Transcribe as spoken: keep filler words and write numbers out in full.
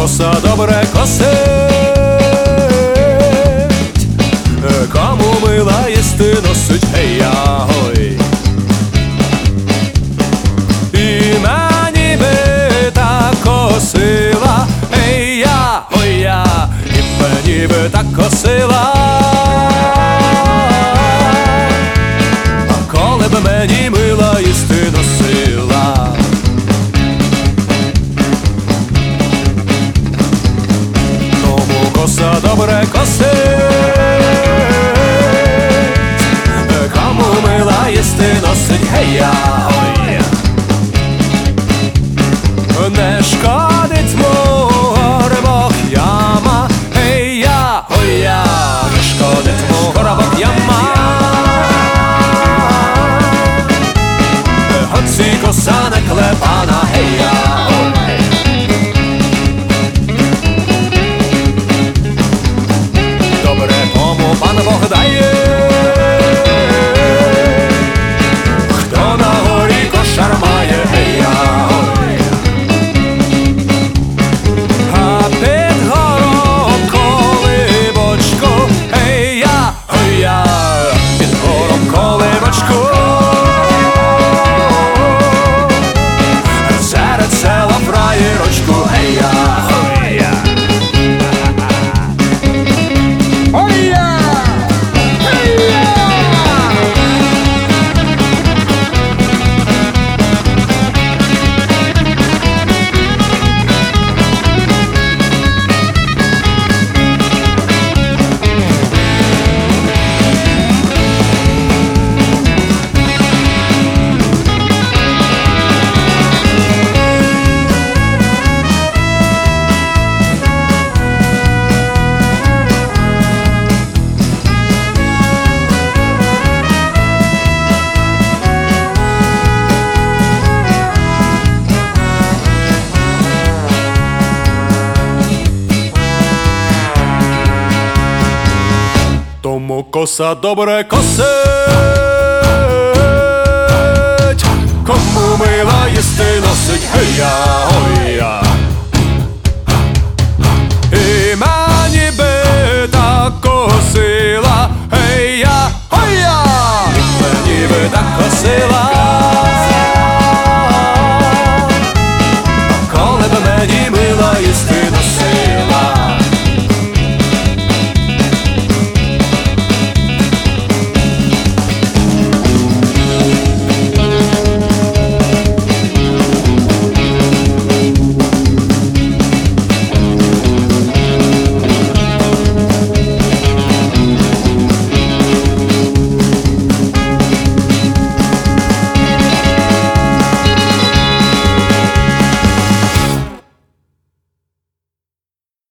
коса добре косить, кому мила їсти носить, гей-я, ой. І мені би так косила, гей-я, ой-я, і мені би так косила. А коли б мені мила їсти носила, тому коса добре косить, кому мила їсти носить, гей-я, ой. Не шкодить мого яма, гей-я, ой-я, не шкодить мого яма. Гоці коса не клепана, гей-я, ой. Добре кому пан Бог дає, хто на горі кошар має, гей-я, ой. А під гором колибочку, гей-я, ой-я, під гором колибочку, серед села фраєрочку, гей-я, ой-я. Ой-я! Гей-я! Тому коса добре косить, кому мила їсти носить, гей-я, ой-я.